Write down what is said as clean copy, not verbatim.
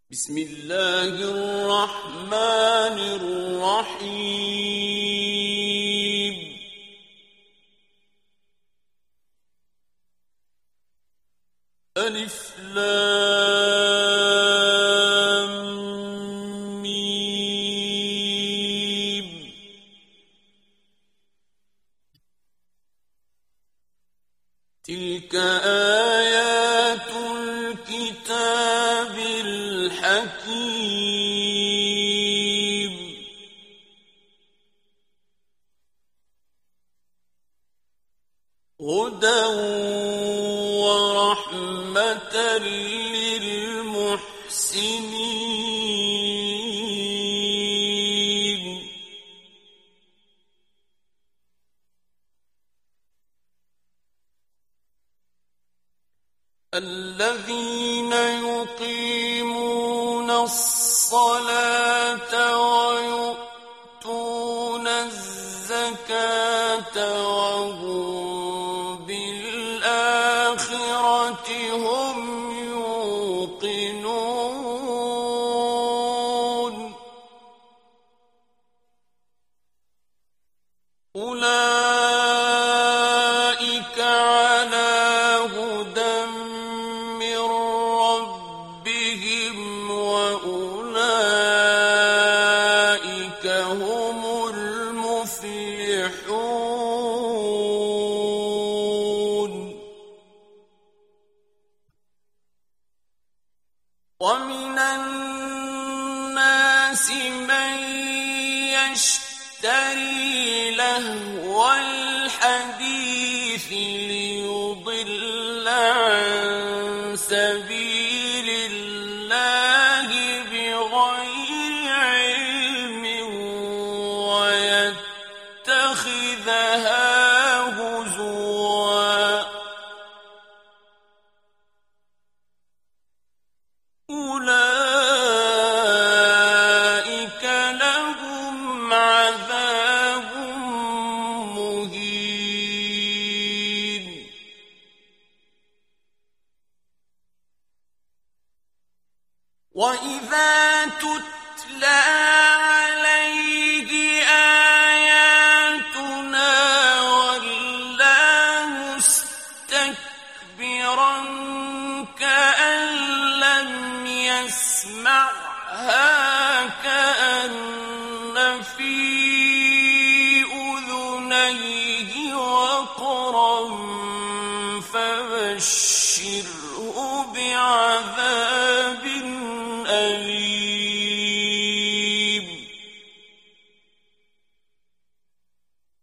بسم الله الرحمن الرحيم ألف لام ميم تلك آيات الكتاب الحكيم هدى ورحمة للمحسنين الذين يقيمون الصلاة ويؤتون الزكاة وهم بالآخرة هم يوقنون أولئك على هدى من ربهم وأولئك هم المفلحون ومن الناس من يشتري لهو الحديث ليضل عن سبيل الله بغير علم ويتخذها هزوا أولئك لهم عذاب مهين وإذا تتلى عليه آياتنا ولى مستكبرا كأن لم يسمعها كأن